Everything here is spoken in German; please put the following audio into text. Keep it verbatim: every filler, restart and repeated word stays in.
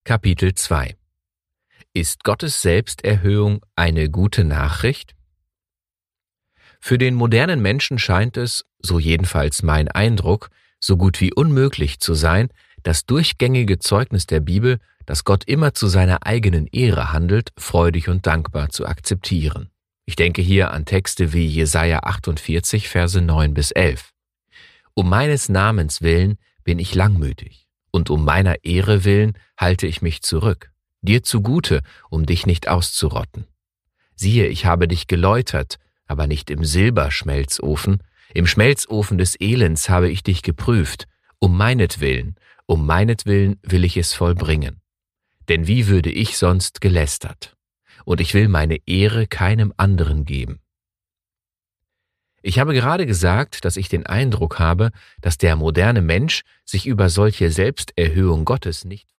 Kapitel zwei. Ist Gottes Selbsterhöhung eine gute Nachricht? Für den modernen Menschen scheint es, so jedenfalls mein Eindruck, so gut wie unmöglich zu sein, das durchgängige Zeugnis der Bibel, dass Gott immer zu seiner eigenen Ehre handelt, freudig und dankbar zu akzeptieren. Ich denke hier an Texte wie Jesaja achtundvierzig, Verse neun bis elf. Um meines Namens willen bin ich langmütig, und um meiner Ehre willen halte ich mich zurück, dir zugute, um dich nicht auszurotten. Siehe, ich habe dich geläutert, aber nicht im Silberschmelzofen, im Schmelzofen des Elends habe ich dich geprüft, um meinetwillen, um meinetwillen will ich es vollbringen. Denn wie würde ich sonst gelästert? Und ich will meine Ehre keinem anderen geben. Ich habe gerade gesagt, dass ich den Eindruck habe, dass der moderne Mensch sich über solche Selbsterhöhung Gottes nicht